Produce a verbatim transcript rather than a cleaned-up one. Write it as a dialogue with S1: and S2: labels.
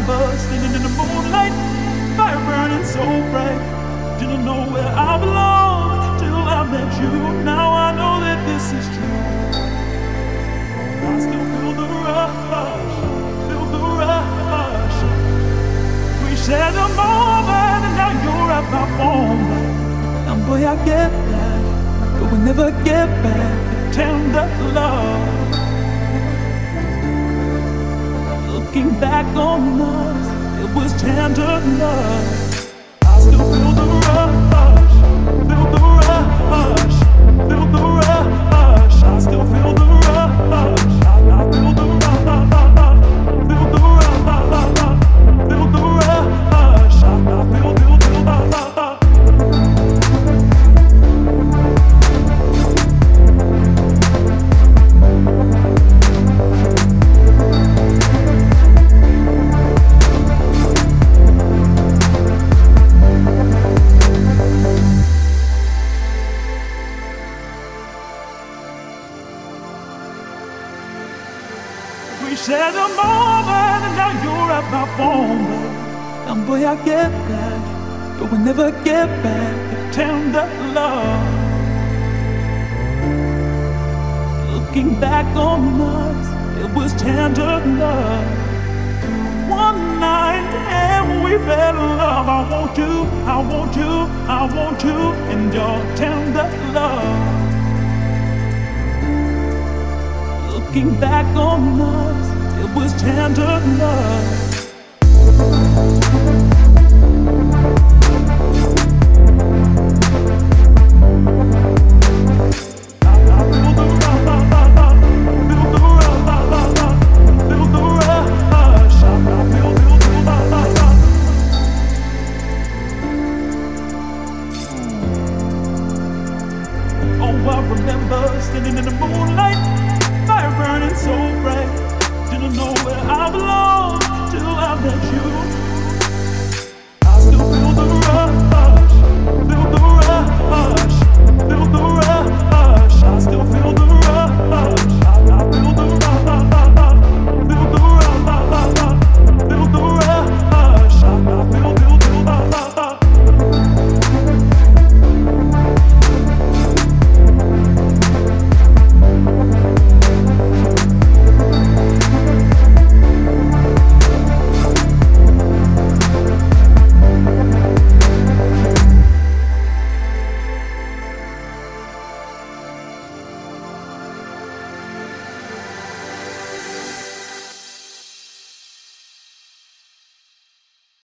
S1: remember standing in the moonlight, fire burning so bright. Didn't know where I belonged till I met you. Now I know that this is true. I still feel the rush, feel the rush. We shared a moment and now you're at my phone. And boy, I get that, but we never get back the tender love. Looking back on us, it was tender love. I still feel the rush, feel the rush, feel the rush. I still feel the rush. I, I feel the rush, feel the rush, feel the rush. I, I feel, feel, feel the rush. We shared a moment and now you're at my phone. And boy, I get that, but we never get back the tender love. Looking back on us, it was tender love. One night and we fell in love. I want you, I want you, I want you in your tender love. Looking back on us, it was tender love.